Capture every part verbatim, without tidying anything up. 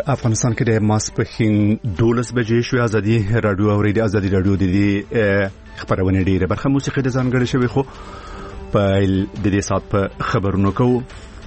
افغانستان کې د ماسپښین دولس بجې شوې. ازادي رادیو او ریډیو ازادي رادیو د دې خبرونه ډیره برخه موسیقي د ځانګړي شوی خو په د دې سات په خبرونو کوو.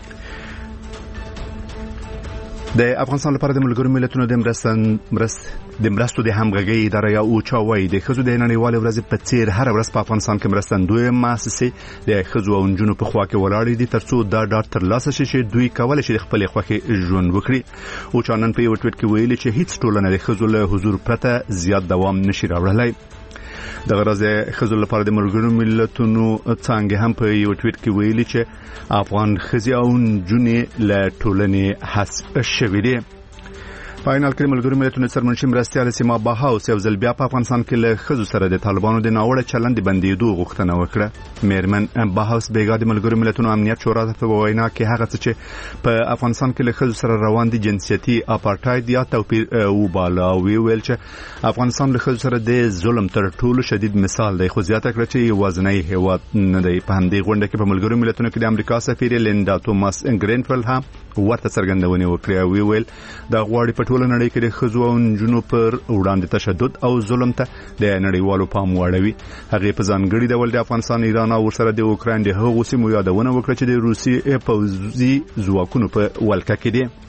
د افغانستان لپاره د ملګرو ملتونو د مرستن مرست د مرستو د همغږي اداره یا اوچا وایي د خزو د نړیوال ورځ په څیر هر ورځ په افغانستان کې مرستندوی مؤسسې د خزو او نجونو په خوا کې ولاړې دي ترڅو دا ډاټ ترلاسه شي چې دوی کولای شي خپل خوخي ژوند وکړي. اوچا نن په یو ټویټ کې ویلي چې هیڅ ټولنه د خزو له حضور پرته زیات دوام نشي راوړلای. د غرض خزو لپاره د ملګرو ملتونو څنګه هم په یو ټویټ کې ویلي چې افغان خزي او نجونې له ټولنې حذف شوي دي. فاینال کې ملګرو ملتونو سرمنشي مرستيال سیما باهاوس یو ځل بیا په افغانستان کې له خزو سره د طالبانو د ناوړه چلند بندیدو غوښتنه وکړه. میرمن باهاوس بیګا د ملګرو ملتونو امنیت شورا ته په وینا کې هغه څه چې په افغانستان کې له خزو سره روان دي جنسيتي اپارټاید یا توپیر وباله وی ویل چې افغانستان له خزو سره د ظلم تر ټولو شدید مثال دی. خو زیاته کړه چې وزنی هیواد نه دی. په همدې غونډه کې په ملګرو ملتونو کې د امریکا سفیر لیندا توماس ګرینفیلډ هم ورته څرګندونه وکړه. وی ویل دا غواړي په ټوله نړۍ کې د خزو او نجونو پر وړاندې تشدد او ظلم ته د نړیوالو پام واړوي. هغه په ځانګړي ډول د افغانستان، ایران او ورسره د اوکراین د هغو سیمو یادونه وکړه چې د روسي پوځي ځواکونو په ولکه کې دي.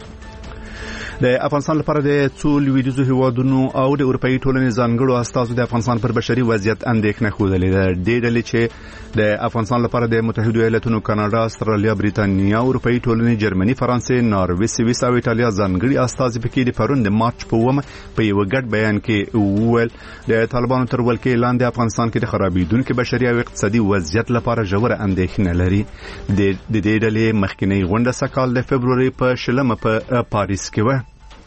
د افغانستان لپاره د څو لویدیځو هیوادونو او د اروپאי ټولنې ځانګړو استازو د افغانستان پر بشري وضعیت اندېښنه خوده ده. د ډلې چې د افغانستان لپاره د متحده ایالاتونو، کاناډا، استرالیا، بریتانیا، اروپאי ټولنې، جرمني، فرانسې، ناروې، سویس او ایټالیا ځانګړي استازي پکې د پرون د مارچ په ومه په یو ګډ بیان کې وویل د طالبانو تر ولکې لاندې افغانستان کې د خرابېدونکو بشري او اقتصادي وضعیت لپاره ژوره اندېښنه لري. د دې ډلې مخکینی غونډه سکهال د فبرवरी په شلمه په پاریس کې و.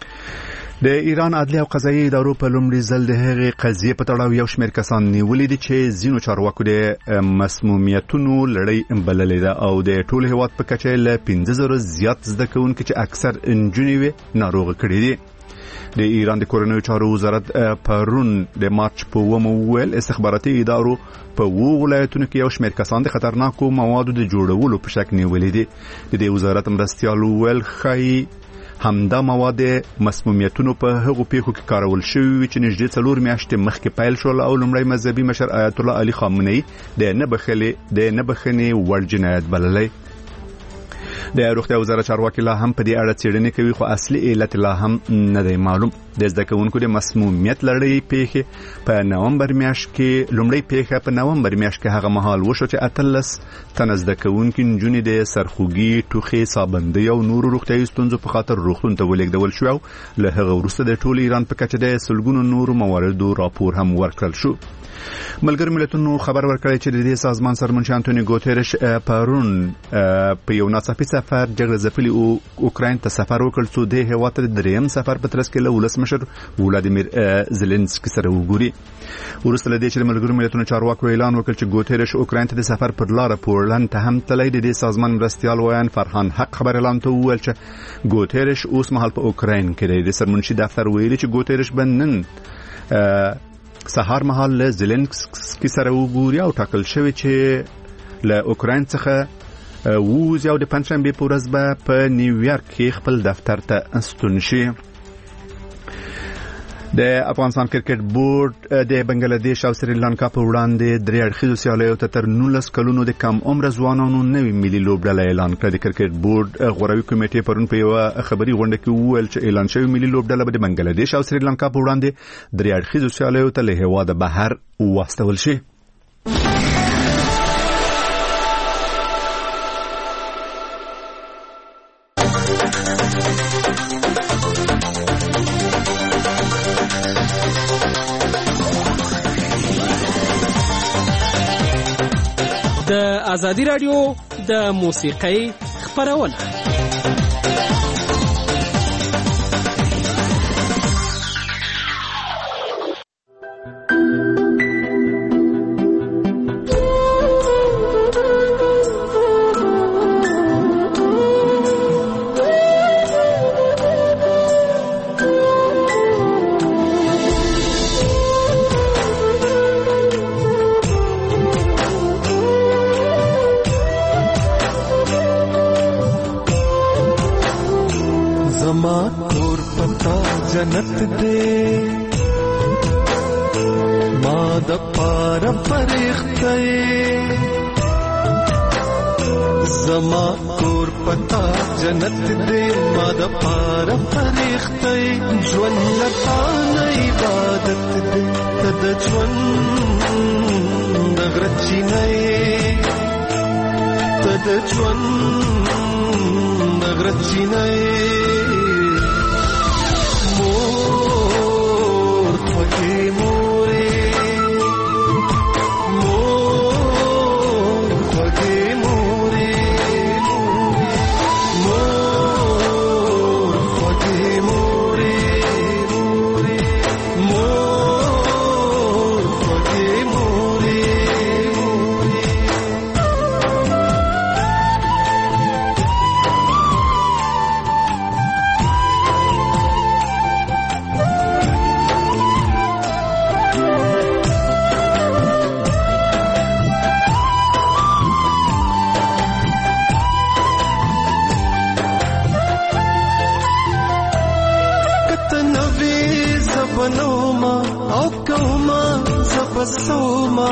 د ایران عدلي او قضایي ادارو په لومړي ځل د هغې قضیې په تړاو یو شمېر کسان نیولي دي چې ځینو چارواکو د مسمومیتونو لړۍ بللې ده او د ټول هیواد په کچه له پنځه زره زیات زده کوونکي چې اکثر نجونې وي ناروغه کړي دي. د ایران د کورنیو چارو وزارت پرون د مارچ په اوومه وویل استخباراتي ادارو په وو ولایتونو کې یو شمېر کسان د خطرناکو موادو د جوړولو په شک نیولي دي. د دې وزارت مرستیال وویل ښایي همدا مواد مسمومیتونو په هغو پیښو کې کارول شوي وي چې نږدې څلور میاشتې مخکې پیل شول او لومړی مذهبي مشر آیت الله علي خامنه‌ای د نه بخښلې د نه بخښنې وړ جنایت بللی. د روغتیا وزارت چارواکي لا هم په دې اړه څېړنې کوي خو اصلي علت لا هم نه دی معلوم. د زده کوونکو د مسمومیت لړۍ پیښې په نومبر میاشت کې لومړی پیښه په نومبر میاشت کې هغه مهال وشو چې اتلس تنه زده کوونکي نجونې د سرخوږي، ټوخي، سابندۍ او نورو روغتیايي ستونزو په خاطر روغتون ته ولېږدول شو او له هغه وروسته د ټول ایران په کچه د سلګونو نورو مواردو راپور هم ورکړل شو. ملګر ملتونو خبر ورکړی چې د دې سازمان سرمنشي انټونی ګوتيرش پرون په یو ناڅاپي سفر جګړه ځپلي او اوکراین ته سفر وکړ څو د هیواد د دریم سفر په ترڅ کې له ولسمشر ولادیمیر زيلنسکي سره وګوري. ورسته له دې چې ملګر ملتونو چارواکو اعلان وکړ چې ګوتيرش اوکراین ته د سفر پر لار پورلند ته هم تللی. د دې سازمان مرستيال ویان فرحان حق خبر اعلان ته وویل چې ګوتيرش اوس مهال په اوکراین کې دی. د سرمنشي دفتر ویلي چې ګوتيرش بنن سهار مهال له زيلنسکي سره وګوري او ټاکل شوی چې له اوکراین څخه ووځي او د پنځشنبه په ورځ به په نیویارک کې خپل دفتر ته ستون شي. د افغانستان کرکټ بورډ د بنگلاديش او سریلانکا په وړاندې درې اړخیزو سیالیو ته تر نولس کلونو د کم عمر ځوانانو نوې ملي لوبډله اعلان کړه. د کرکټ بورډ غوروي کمیټې پرون په یو خبري غونډه کې وویل چې اعلان شوی ملي لوبډله به د بنگلاديش او سریلانکا په وړاندې درې اړخیزو سیالیو ته له هیواده بهر واستول شي. د ازادي رادیو د موسیقۍ خبرونه جنت دے ما د پار فرښتې زما کور پتا جنت دے ما د پار فرښتې ژوند لتا نه عبادت دے تد ژوند غرچی نه تد ژوند غرچی نه مور خوږې مورې مور خوږې مورې مور خوږې مورې مور خوږې مورې بنوما او کوما زبسوما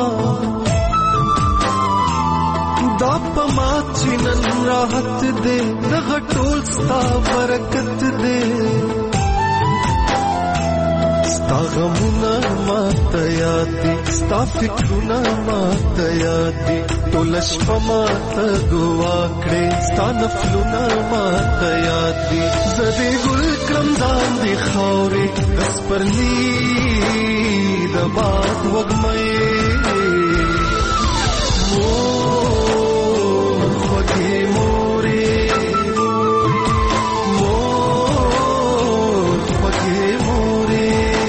دا پما چنن راحت دے دغه ټول ستا برکت دے ستا غمونه ماته یاد دي ستا فکرونه ماته یاد دي ټوله شپه ماته دعا کړې ستا نفلونه ماته یاد دي زه دې ګل کړم ځان دې خاورې د سپرلي د باد وږمې مور خوږې مورې مور خوږې مورې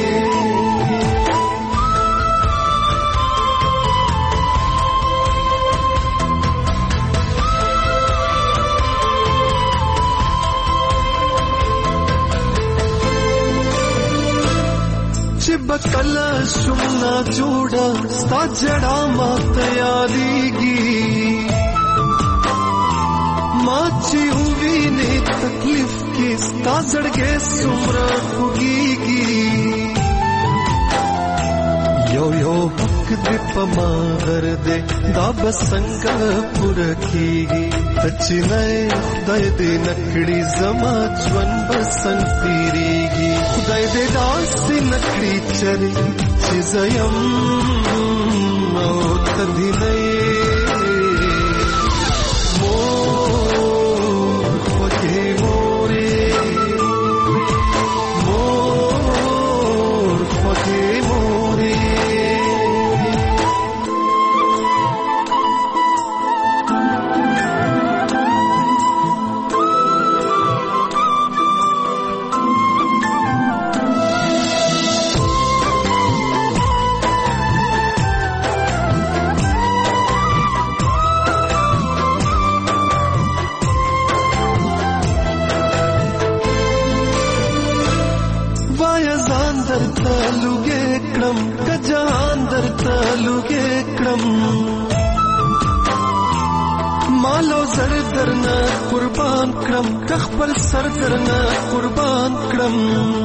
بکلا شمنا جوڑا ستا جڑا مات یادیگی ماچی ہوئی نے تکلیف کی ستا زڑگے سمرا خوگیگی یو یو حق دے پما غر دے دا بسنگ پورکیگی تچی نئے خدای دے نکڑی زما جون بسنگ تیریگی خدای دے داسی نکڑی چلی چیزیم او تدھی نئے مور خوږې مورې مور خوږې مورې لوګې کړم که جهان درته لوګې کړم مالو زر درنه قربان کړم که خپل سر درنه قربان کړم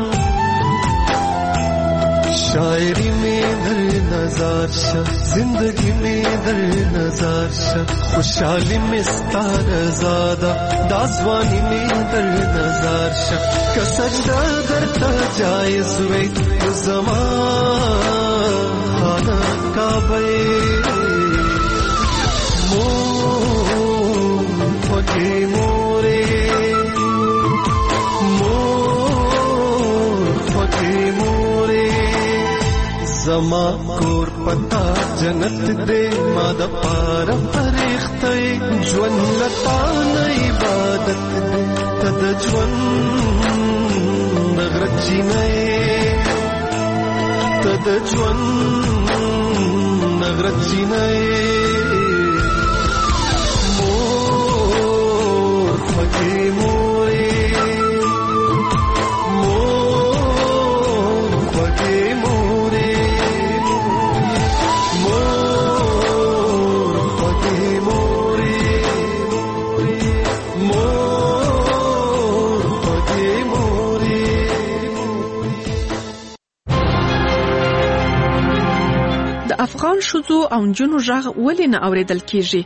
شاعری میں در نظر شه زندگی میں در نظر شه خوشحالی میں ستار زاده دازوانی میں در نظر شه که سجده درته جایز وی زمان خانه کعبه مور خوږې مورې مور خوږې مورې زما کور پتا جنت دے ما د پار فرښتې ژوند لتا نه عبادت دے تد ژوند غرچی نه تد ژوند غرچی نه مور خوږې مورې مور خوږې مورې مور خوږې مورې مور خوږې مورې د افغان ښځو او نجونو غږ ولې نه اورېدل کیږي؟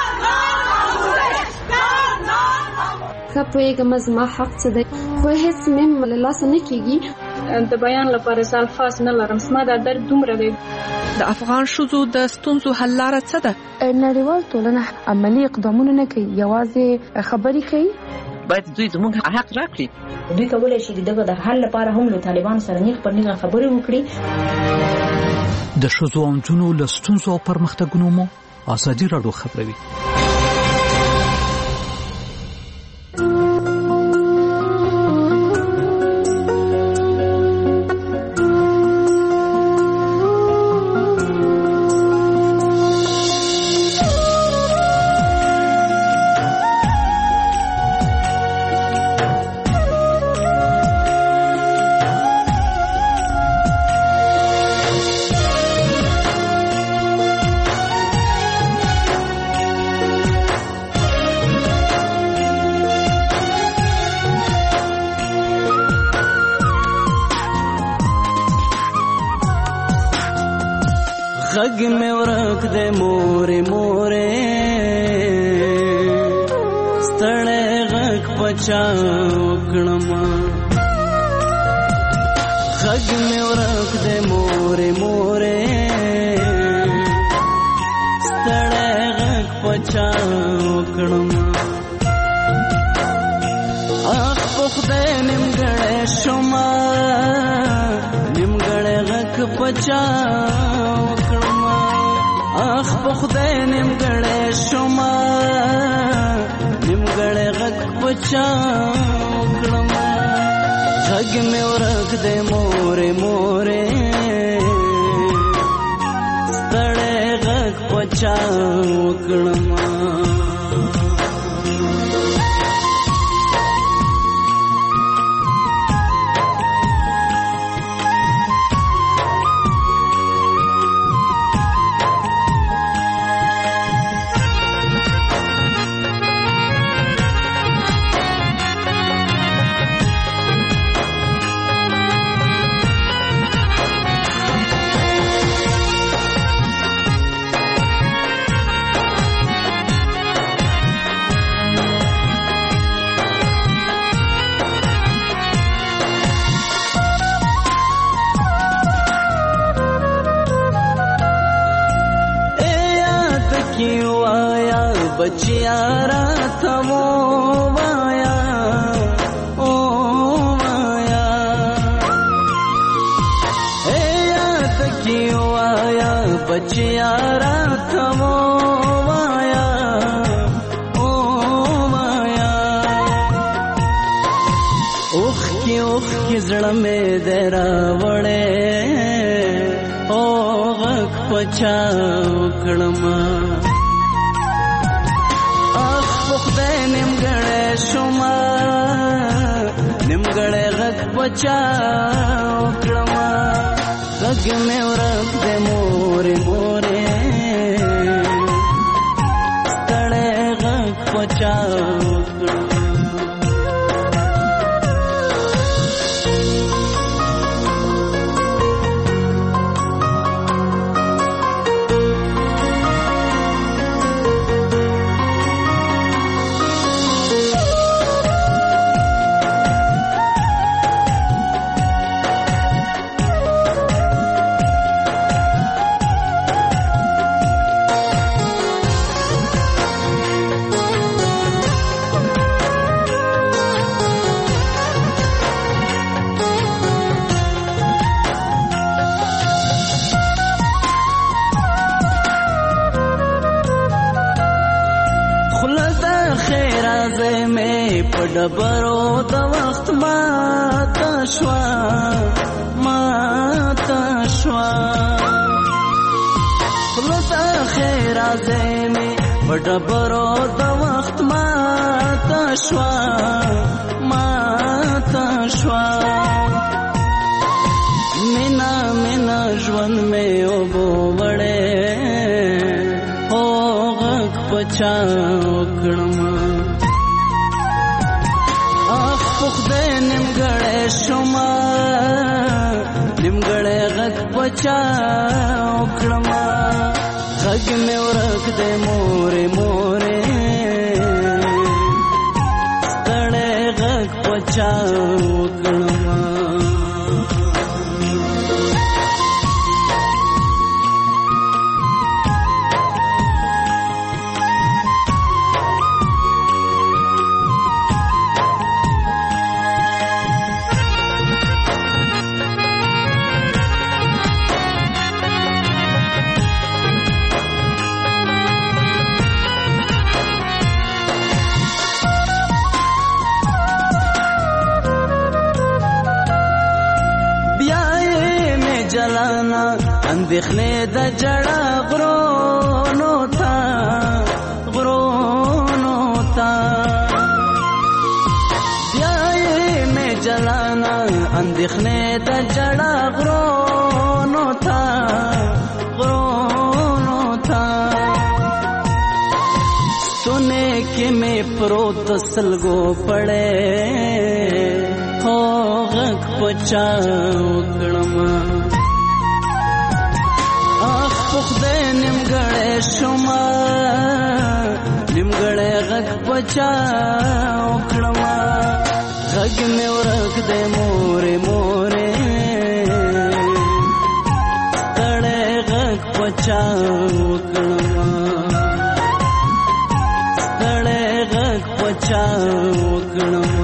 که پوهېږم زما حق څه دی، خو هېڅ مې له لاسه نه کېږي. د بیان لپاره زه الفاظ نه لرم. زما دا درد دومره دی. د افغان ښځو د ستونزو حل لاره څه ده؟ نړیوال ټولنه عملي اقدامونه نه کوي، یوازې خبرې کوي. باید دوی زموږ حق راکړي. دوی کولی شي دغه د حل لپاره هم له طالبانو سره نیغ پر نیغه خبرې وکړي. د ښځو او نجونو له ستونزو او پرمختګونو مو ازادي راډیو خبروي. غږ مې ورک دے مورې مورې ستړی غږ پچا وکړم. غږ مې ورک دے مورې مورې ستړی غږ پچا وکړم. اخ په خدای نیمګړی شومه نیمګړی غږ پچا وکړم. اخ په خدای نیمګړی شومه نیمګړی غږ پچا وکړم. غږ مې ورک دی مورې مورې ستړی غږ پچا وکړم. بچیا راته ووایا او وایا اے یاد کی وایا بچیا راته ووایا او وایا. اوخ کی اوخ کی زړه مې درا وړې او غږ پچا وکړم. خدای نیمګړی شومه نیمګړی غږ پچا وکړم. غږ مې ورک دی مورې مورې ستړی غږ پچا وکړم. ډبرو د وخت ماته شوه ماته شوه. خوله د ښېرازۍ مې په ډبرو د وخت ماته شوه ماته شوه. مینا مینا ژوند مې اوبو وړی هو غږ پچا وکړم. خدای نیمګړی شومه نیمګړی غږ پچا وکړما غږ مې ورک دې مورې مورې ستړی غږ پچا وکړما اندېښنې د جړه غرونو ته غرونو ته بیا یې مې جلانا اندېښنې د جړه غرونو ته غرونو ته ستونې کې مې پروت سلګو پړې خو غږ پچا وکړما خدای نیمګړی شوما نیمګړی غږ پچا وکړما غږ مې ورک دی مورې مورې ستړی غږ پچا وکړما ستړی غږ پچا وکړما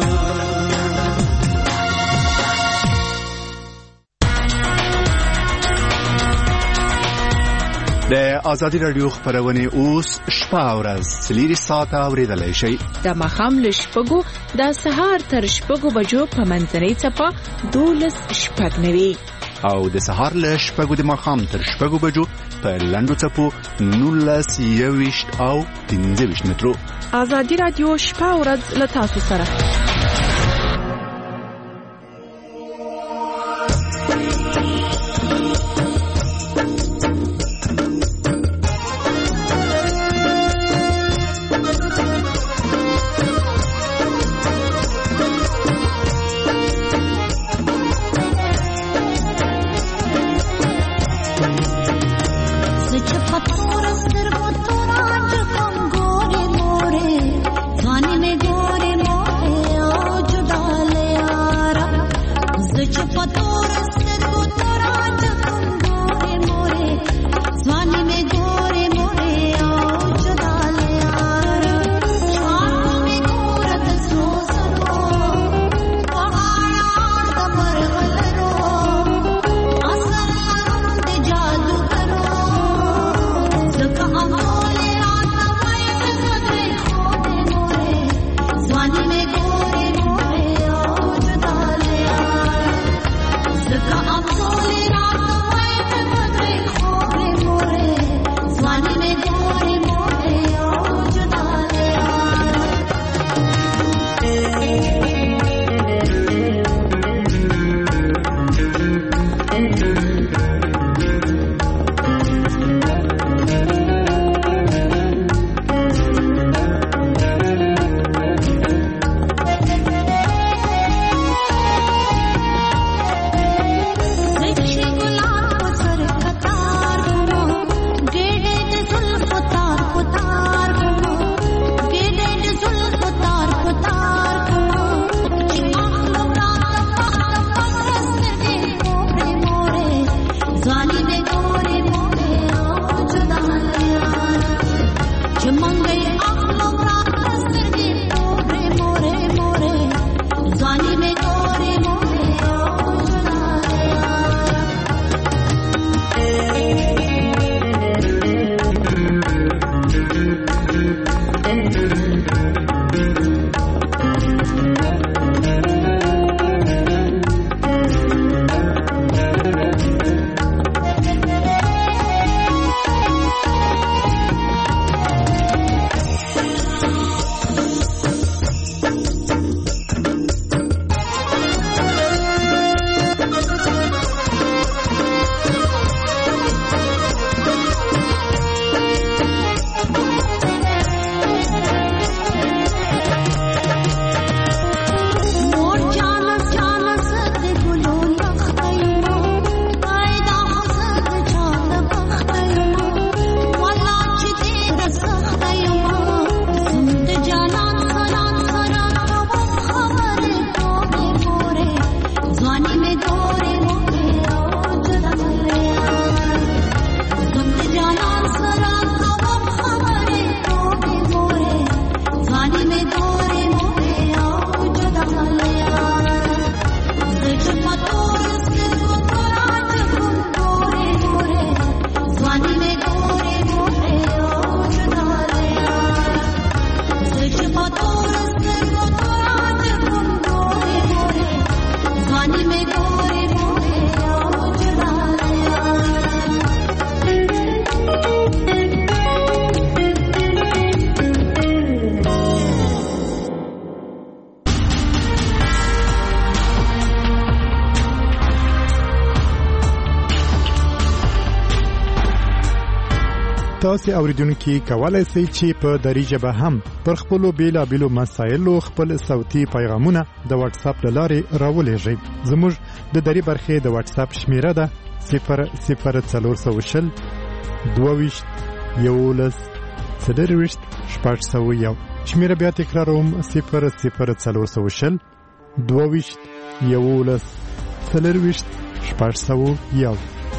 د ازادي رادیو خبرونه اوس شپه او ورځ سلیری ساعته اوریدلای شي د مخام لشپګو د سهار تر شپګو بجو په منځنۍ چپا دولس شپږ نوي او د سهار لشپګو د مخام تر شپګو بجو په لندو چپو نولس یويشت او پنځه ویشت مترو ازادي رادیو شپه او ورځ له تاسو سره تاسو اوریدونکو کولای شئ چې په دری ژبه هم پر خپل بیلابېلو مسایلو خپل صوتي پیغامونه د واتس اپ لارې راولېږئ. زموږ د دری برخې د واتس اپ شمیره ده صفر صفر څلور سوه شل دوه ویشت یولس څلرویشت شپږ سوه یو. شمیره بیا تکراروم صفر صفر څلور سوه شل دوه ویشت یولس څلرویشت شپږ سوه یو.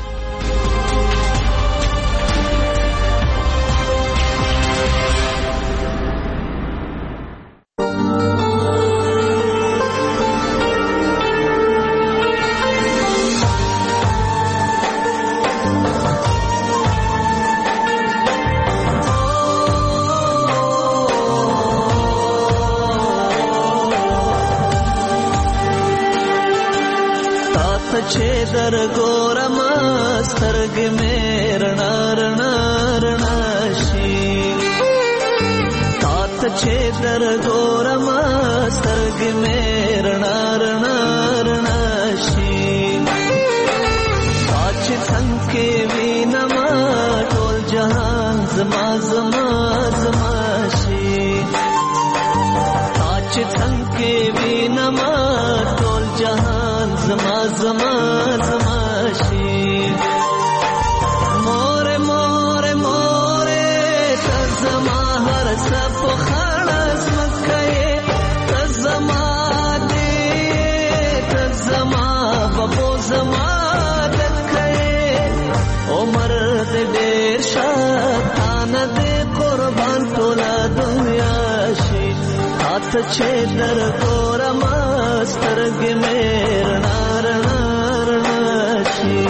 در ګورم سترګې مې رڼا رڼا رڼا شي تا ته چې در ګورم سترګې مې رڼا رڼا رڼا شي تا چې څنګه وینم ټول جهان زما زما زما شي تا چې څنګه وینم ټول جهان زما زما زما شي. مور مور مور ته زما هر څه په خلاص مکه ته زما دې ته زما بابو زما دکه عمر دې ډېر شاتان دې قربان ټول دنیا شي. ته چې در ګورم سترګې مې رڼا رڼا رڼا شي.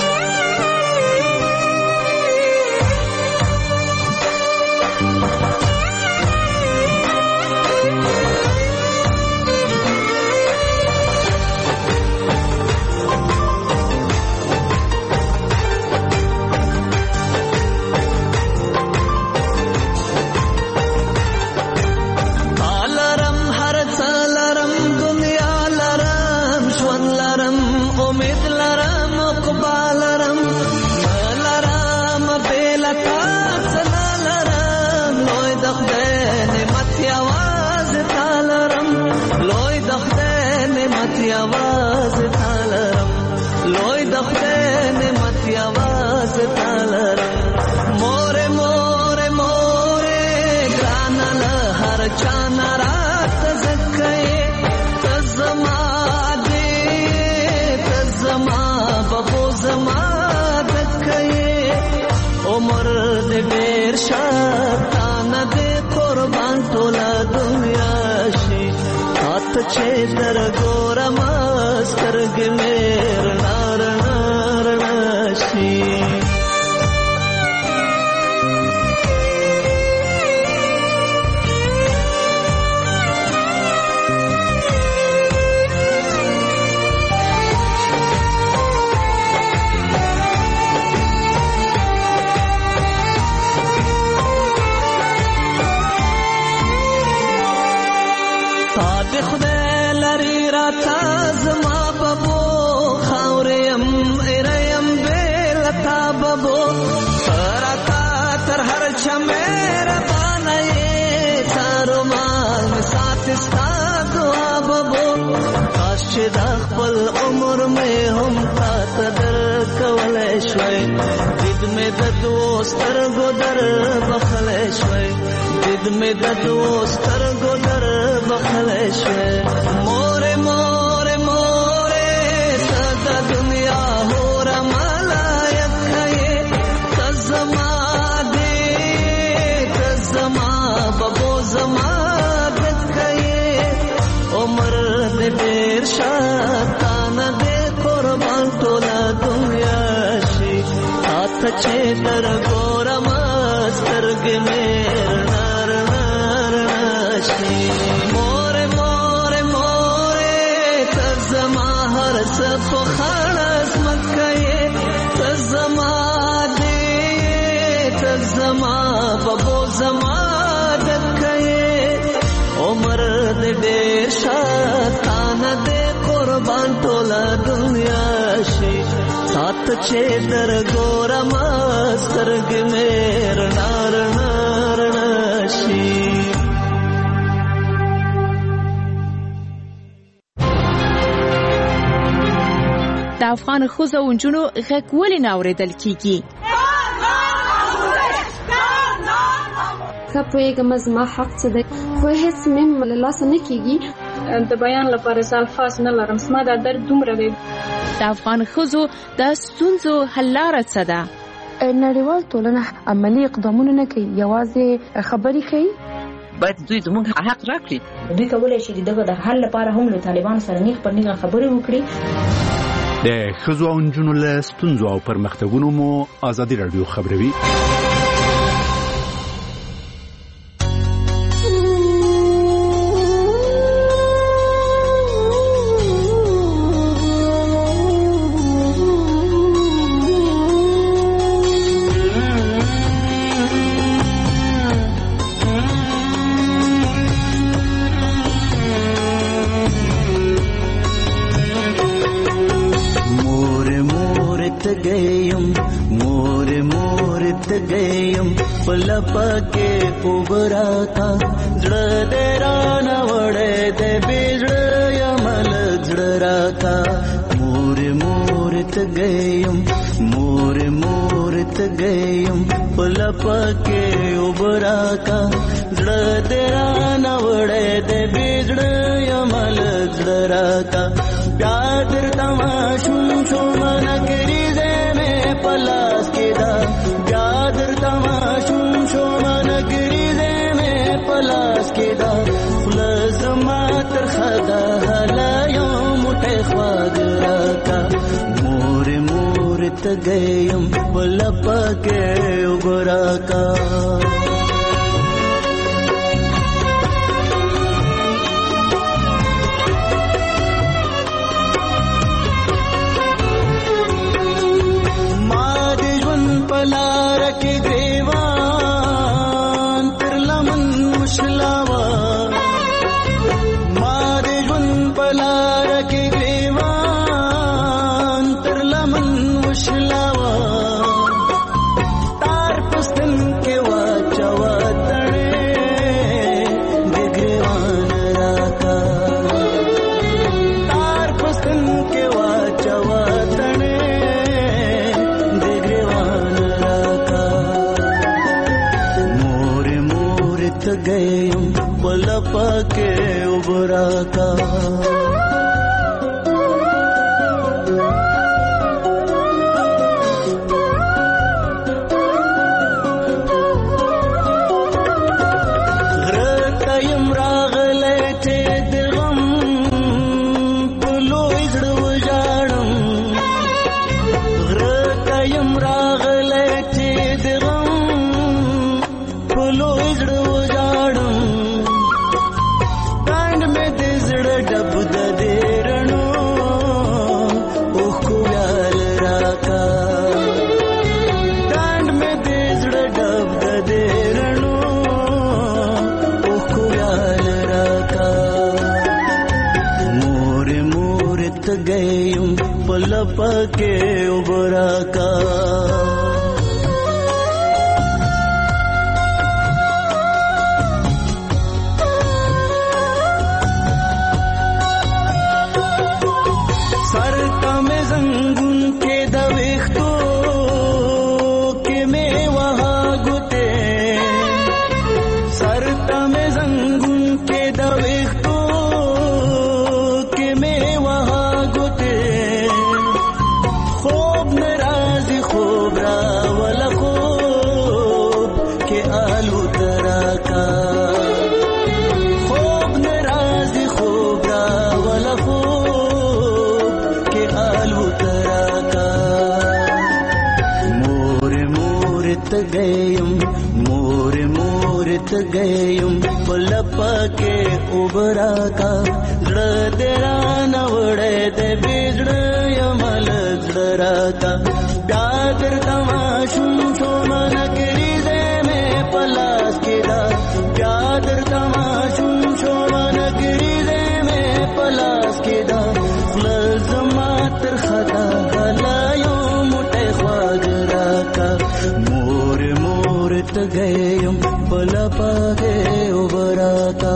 ډېر شاتان دې قربان ټول دنیا شي. تا چې در ګورم سترګې مې رڼا رڼا رڼا شي. چې دا خپل عمر مې هم تا ته در کولی شوی دید مې د دوو سترګو در بخلی شوی دید مې د دوو سترګو در بخلی شوی. مورې مورې مورې ته د دنیا هوره ملایکه یې ته زما دې ته زما بابو زما دکه یې عمر دې ډېر شاتان دې قربان ټول دنیا شي. تا ته چې در ګورم سترګې مې رڼا رڼا رڼا شي. مورې مورې مورې ته زما هر څه په خلاص مکه یې ته زما دې ته زما بابو زما دکه یې عمر دې ډېر شاتان دې قربان ټول دنیا شي. سات چې در ګورم سترګې مې رڼا رڼا رڼا شي. د افغان ښځو او نجونو غږ ولې نه اورېدل کیږي؟ که پوهېږم زما حق څه دی، خو هېڅ مې له لاسه نه کېږي. د بیان لپاره زه الفاظ نه لرم. زما دا درد دومره دی. د افغان ښځو د ستونزو حل لاره څه ده؟ نړیوال ټولنه عملي اقدامونه نه کوي، یوازې خبرې کوي. باید دوی زموږ حق راکړي. دوی کولی شي دغه د حل لپاره هم له طالبانو سره نیغ پر نیغه خبرې وکړي. د ښځو او نجونو له ستونزو او پرمختګونو مو ازادي راډیو خبروي. पके उबरा था जड़ देरा न वड़े दे बिजड़ यमल जड़रा था मोर मोरत गयम मोर मोरत गयम पल पके उबरा था जड़ देरा न वड़े दे बिजड़ यमल जड़रा था प्यादर तमाशुम शुमन गिरी दे में पलास के दा प्यादर तमाशुम شومان گریزه میں پلاس کی دا خلص ماتر خدا حلا یوم تخواد راکا مور مور تگیم بلپ کے اگراکا ماد جون پلار کی گریوان مشلاوا مار جون پلار کې گریوان تر لمن مشلاوا تار پستن کې واچوا تړې د گریوان راتا تار پستن کې واچوا تړې د گریوان راتا مور مور गयम पलप के उबरा का घरतयम रागले थे दिगम पुलो इधर उजाड़म घरतयम रागले थे दिगम पुलो इधर डब दे रणो ओखो याल राका डांड में देजड़ डब दे रणो ओखो याल राका मोर मोरत गयम पलप के उबरा का गयम मोर मोरत गयम पलप के उबरा का जड़ देरा नवड़े दे बिजड़ यमल जड़रा का प्यादर तमाशुम शोमन गिरिजे में पलास के दा प्यादर तमाशुम शोमन गिरिजे में पलास के दा खलज मातर खता हला यौम تګیم بلا پاګه وبراتا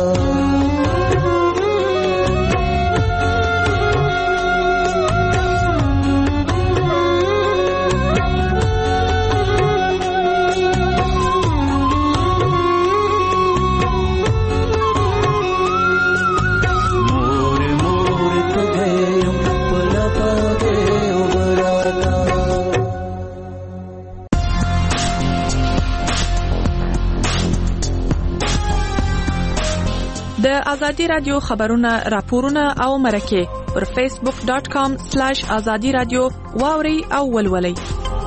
د ازادي رادیو خبرونه راپورونه او مرکه پر فیسبوک ډاٹ کام سلیش ازادي رادیو واوري او ولولئ.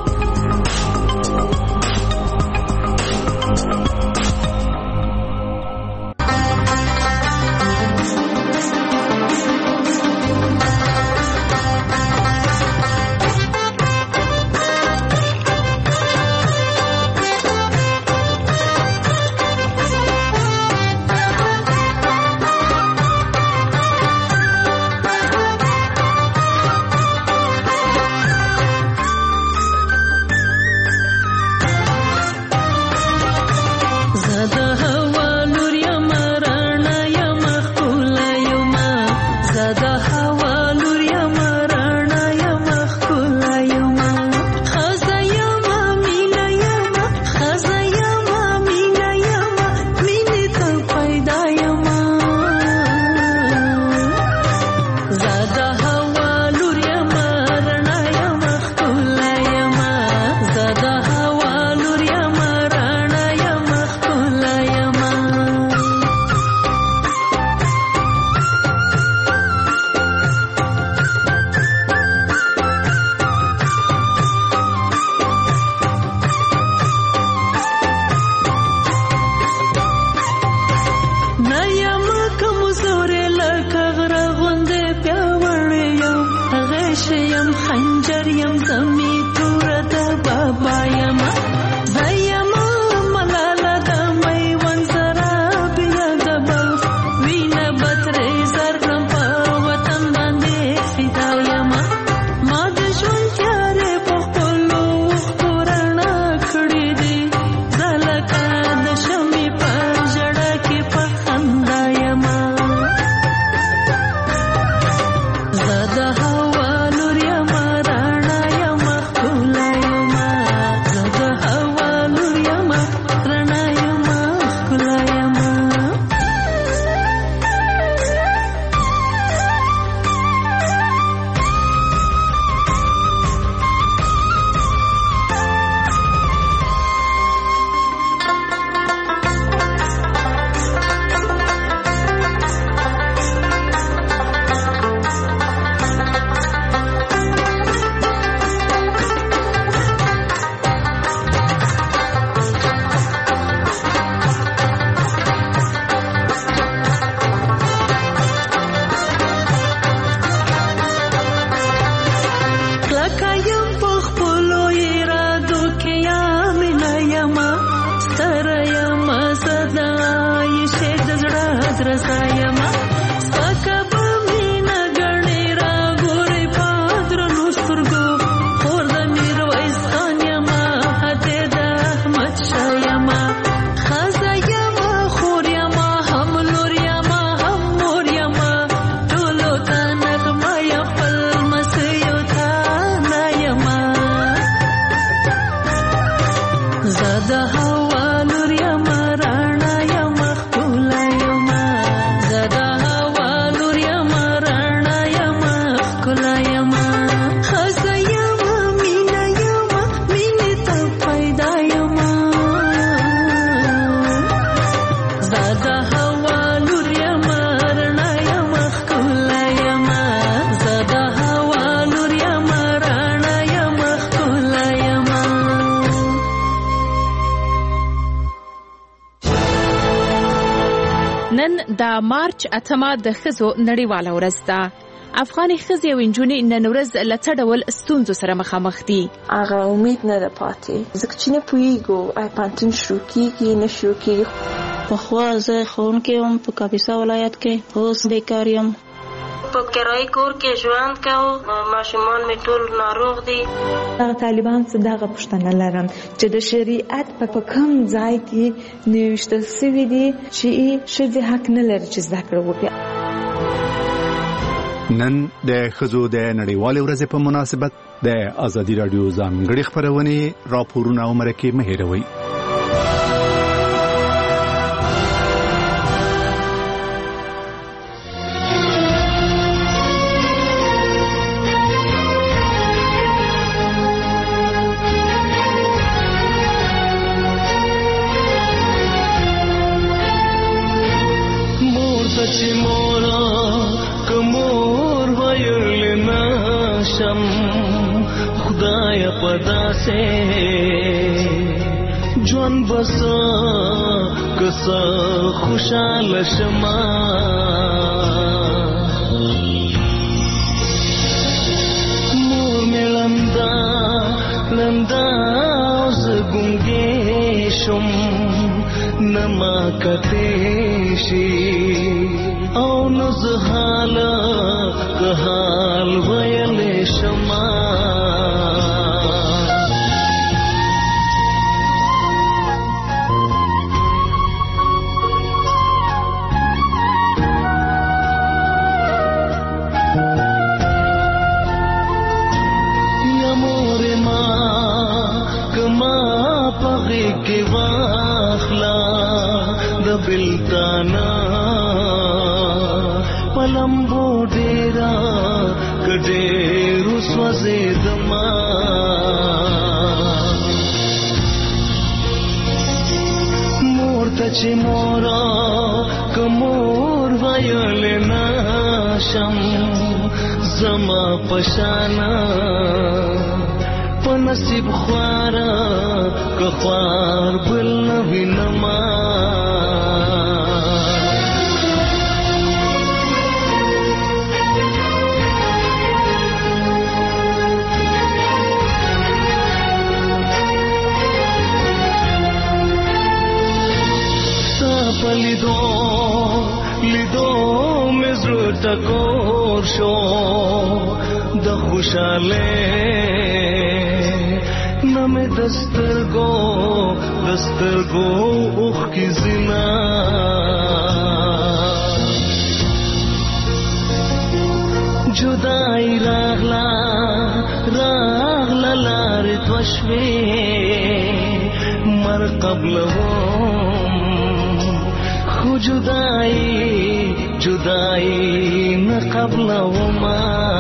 د مارچ اتمه د ښځو نړیواله ورځ ده. افغاني ښځې او نجونې نن ورځ له څه ډول ستونزو سره مخامخ دي؟ هغه امید نه ده پاتې، ځکه چې نه پوهېږو آیا پوهنتون شروع کېږي نه شروع کېږي. پخوا زه ښوونکې وم په کاپیسا ولایت کې، اوس بیکار یم. په کرایي کور کې ژوند کوو، ماشومان مې ټول ناروغ دي. هغه طالبان څه دغه پوښتنه لرم چې د شریعت په کوم ځای کې نوشته شوي دي چې ښځې حق نه لري چې زده کړه وکړي. نن د ښځو د نړیوالې ورځې په مناسبت د ازادي راډیو ځانګړې خپرونې راپورونه او مرکې مه هېروئ. جوان بسا کسا خوشحال شما مور میں لمدا لمدا زگونگے شم نما کتیشی او نزحال کحال ویل شما بلتانا پلمبو ډیرا کډیرو سوځیدما مور ته چې مورا کمور وایل ناشم زما پشانا په نصیب خوارا که خوار بل نوینما لیدو لیدو مزرو تکور شو د خوشاله نم دسترگو دسترگو اوخ کی زنا جدائی راغلا راغلا لار توشوی مر قبل جدائی جدائی نہ قبل وما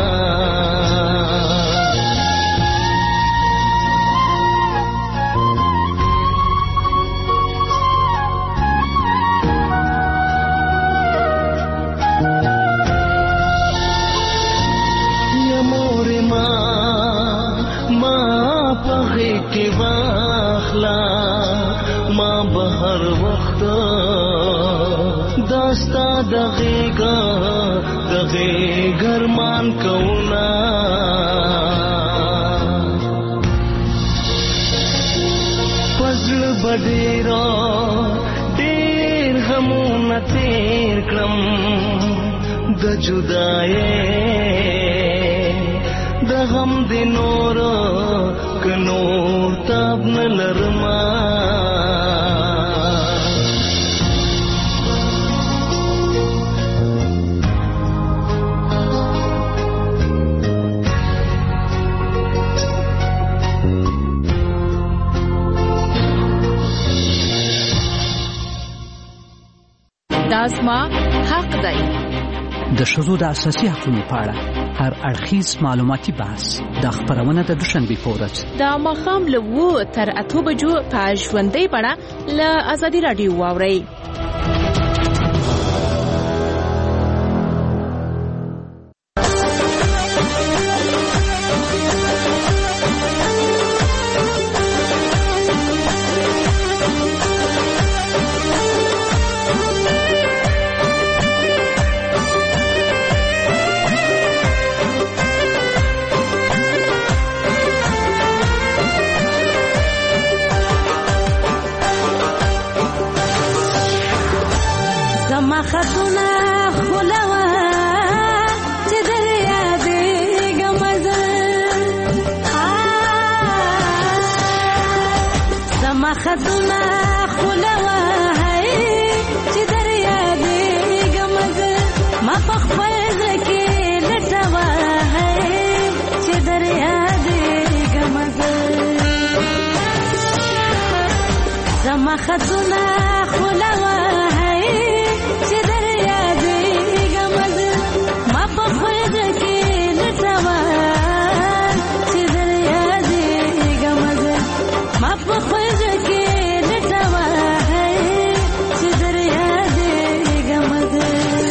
یا مور ماں ماں پغی کی واخلا ماں بہر وقت داستا دغیگا دغیگر مان کونا فضل بدیرا دیر غمون تیر کرم د جدائے د غم دی نور کنور تاب نلرما دازما حق دی. د ښځو د اساسي حقوقو په اړه هر اړخیز معلوماتي بحث د خبرونه د دوشنبې په ورځ د ماښام له اوو تر اتو بجو په ژوندۍ بڼه له ازادي راډیو واورئ. خطونه خلوه هي چې دریا دې ګمزه ما په خپل ځکه لټوه هي چې دریا دې ګمزه زما خطونه خلوه هي چې دریا دې ګمزه ما په خپل ځکه لټوه چې دریا دې ګمزه ما په خپل ځکه لټوه چې دریا دې ګمزه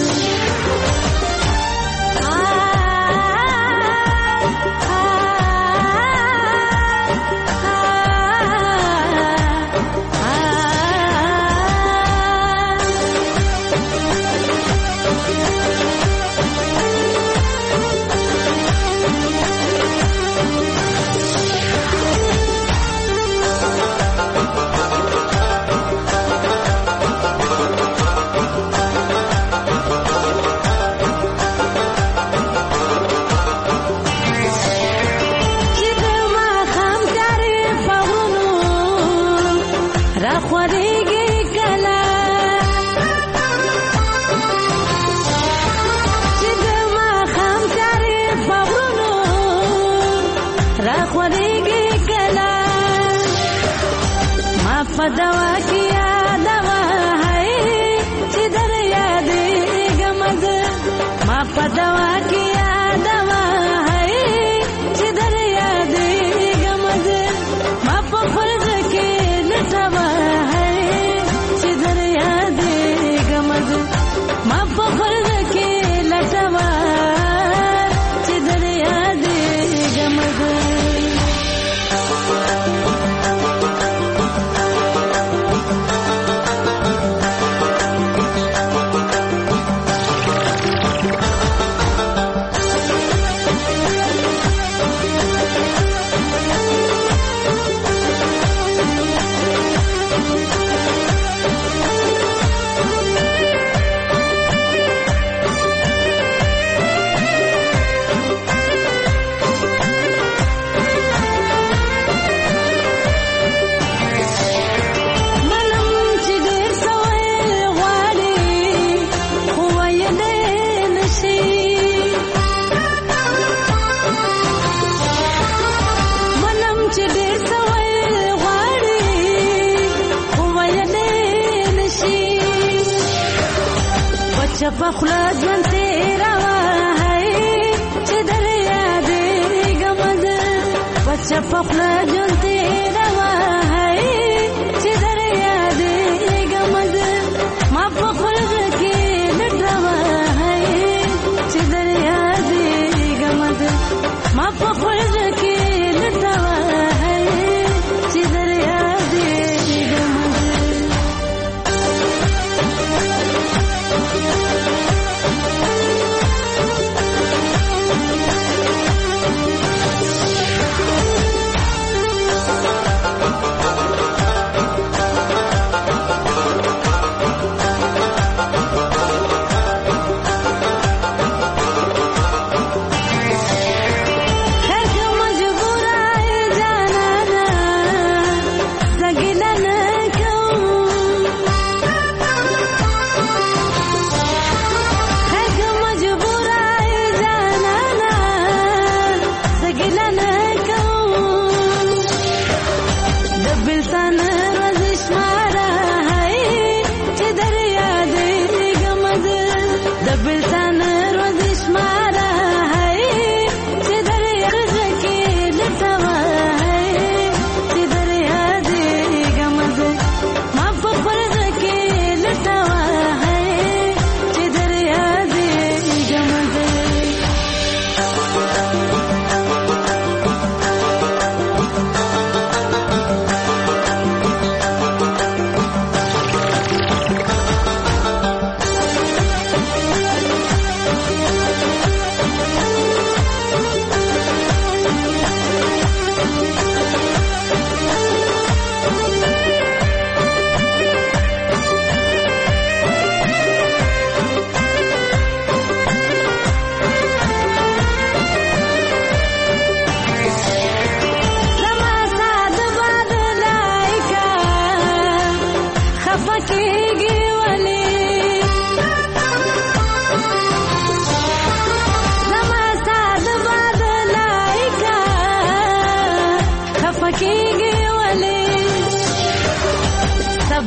دوا کیا دوا ہے چې دریا دې ګمزه ما په دوا کیا دوا ہے چې دریا دې ګمزه ما په فرض کې لټوا ہے چې دریا دې ګمزه ما په فرض کې لټوا چې دریا دې ګمزه پخلا ژوند تیروا ہے چې دریا دې ګمزه بچا پخلا ژوند تیروا ہے چې دریا دې ګمزه ما په خپل کې لټوا ہے چې دریا دې ګمزه ما په خپل کې لټوا ہے چې دریا دې ګمزه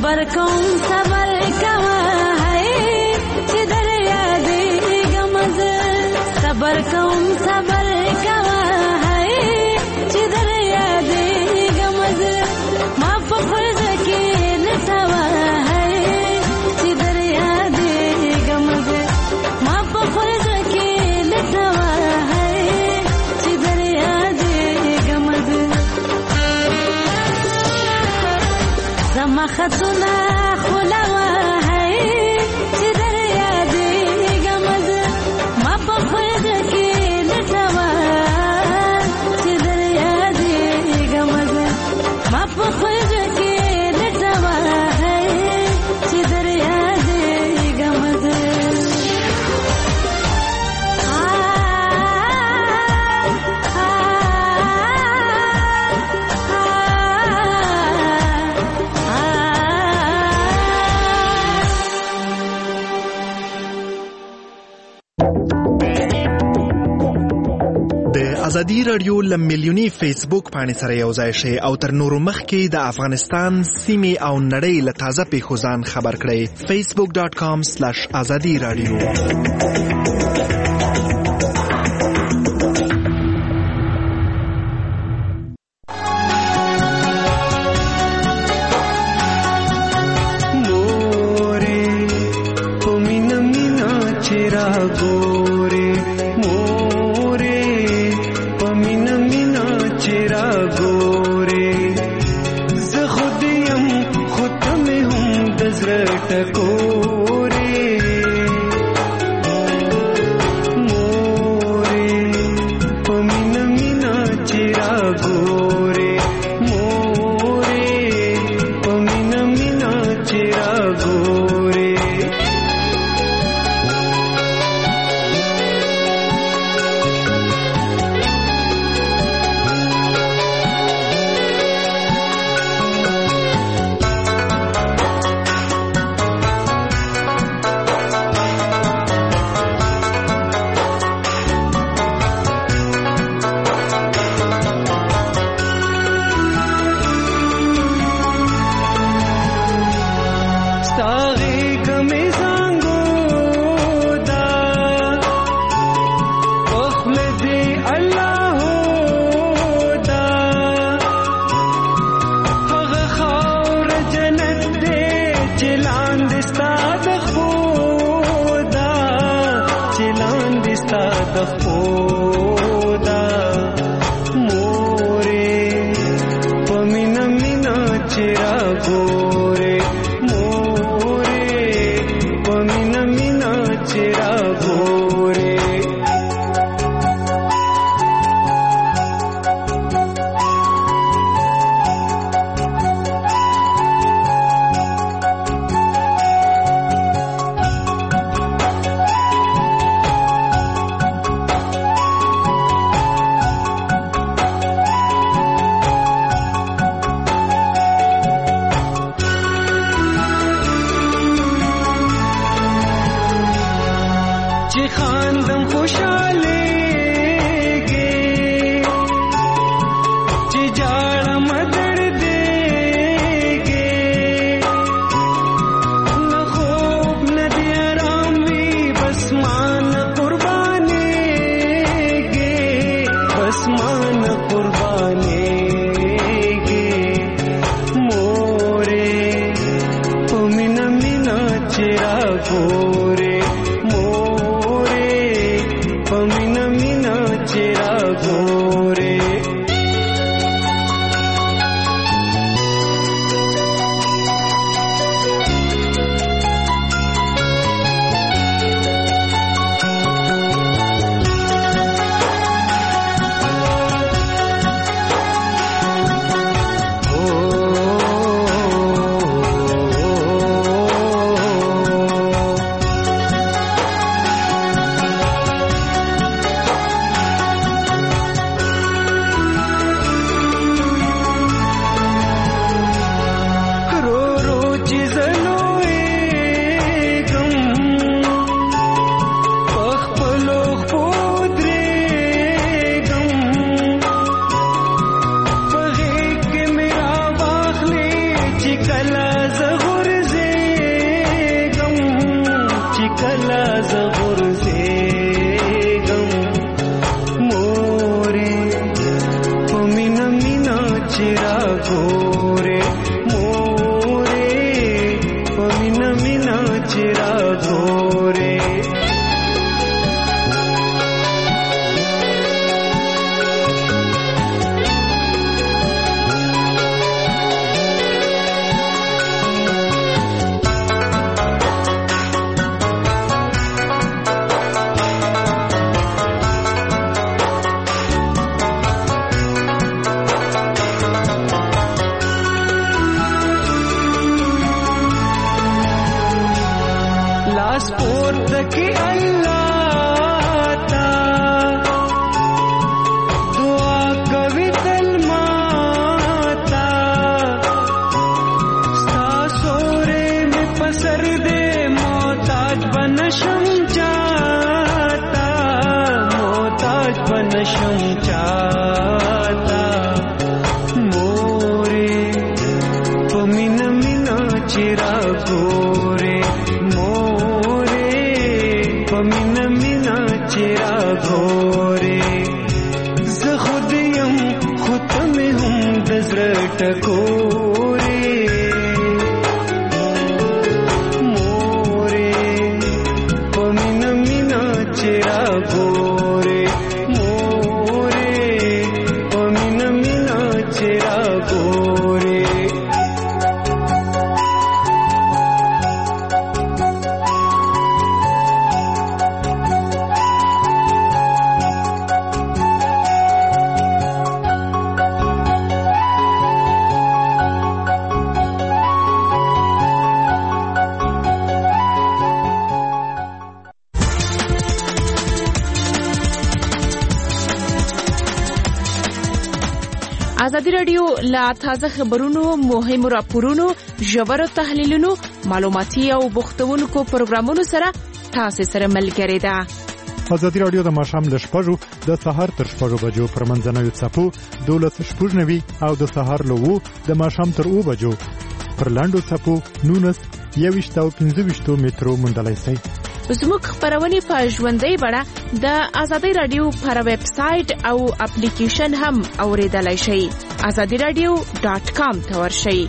صبر کوم صبر کوا ہے چې دریا دې غمز صبر کوم صبر کوا ہے چې دریا دې غمز ما په فرض کې لټوا ہے چې دریا دې غمز ما په فرض کې لټوا ہے چې دریا دې غمز زما خطونه خلوا ہے چې دریا دې غمز ما په فرض کې لټوا چې دریا دې غمز ما په فرض کې لټوا ہے چې دریا دې غمز ازادي رادیو لمیلیونی فیسبوک باندې سره یو ځای شي او تر نورو مخکې د افغانستان سیمې او نړۍ له تازه پیښو ځان خبر کړئ facebook dot com slash azadi radio चिरा गोरे मोरे पमिना मिना चिरा गोरे ازادي رادیو لا تازه خبرونو مهم راپورونو ژور تحلیلونو معلوماتي او بوختونکو پروګرامونو سره تاسو سره ملګری ده. ازادي رادیو د ماښام ل شپږو د سهار تر شپږو بجو پر منځنوي څپو دولس شپږنوي او د سهار له وو د ماښام تر اوو بجو پر لاندو څپو نونس یويشت او پنځه ویشت مترو مندلای سي. زموږ خبرونه په ژوندۍ بڼه د ازادي رادیو پر ویب سټ او اپلیکیشن هم اوریدلای شئ. azadi radio dot com ته ورشئ.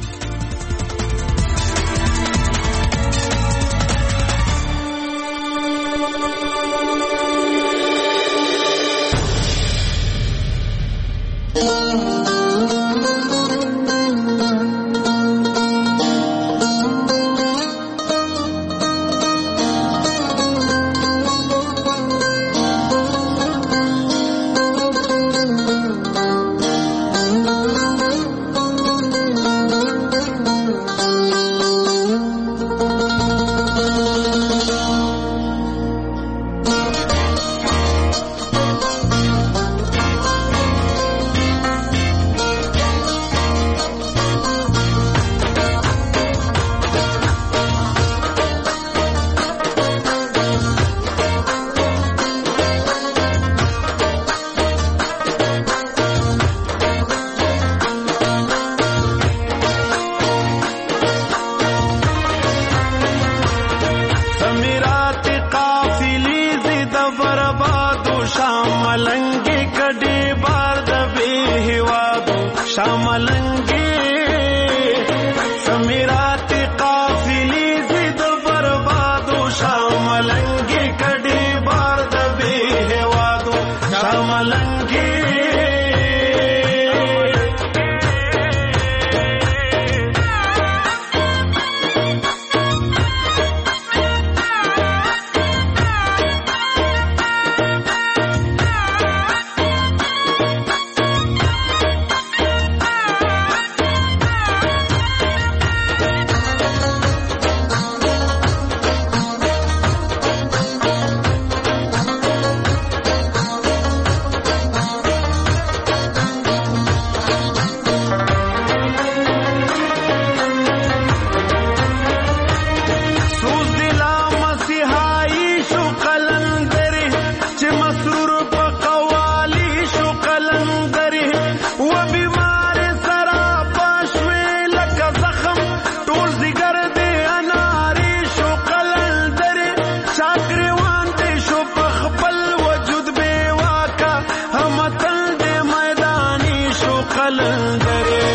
कलंदरे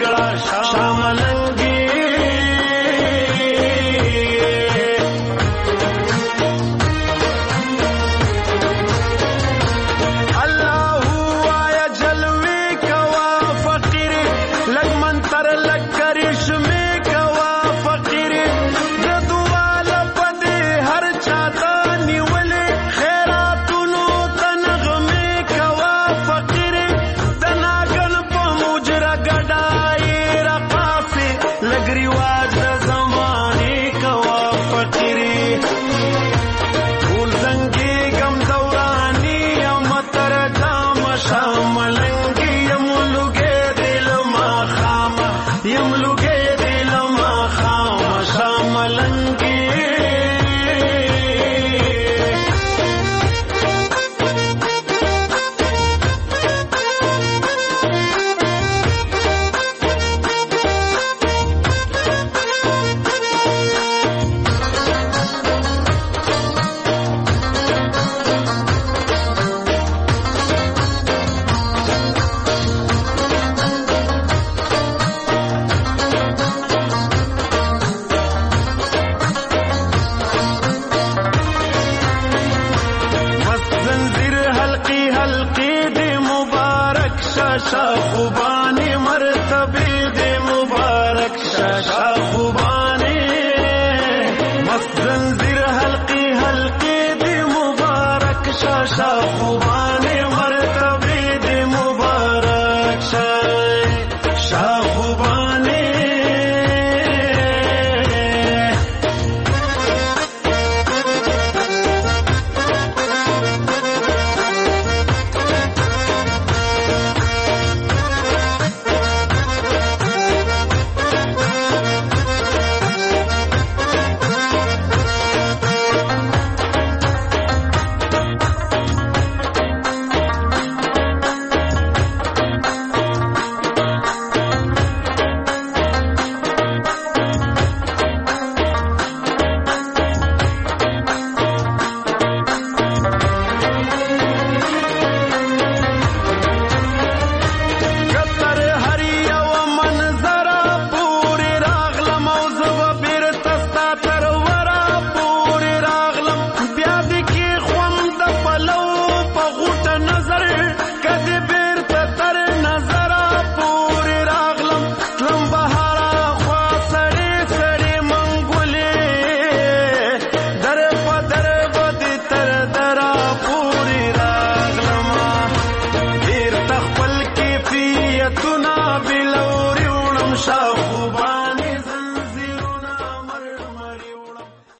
کړه شاملنګي خوبانی مرتبه دے مبارک شاشا خوبانی مست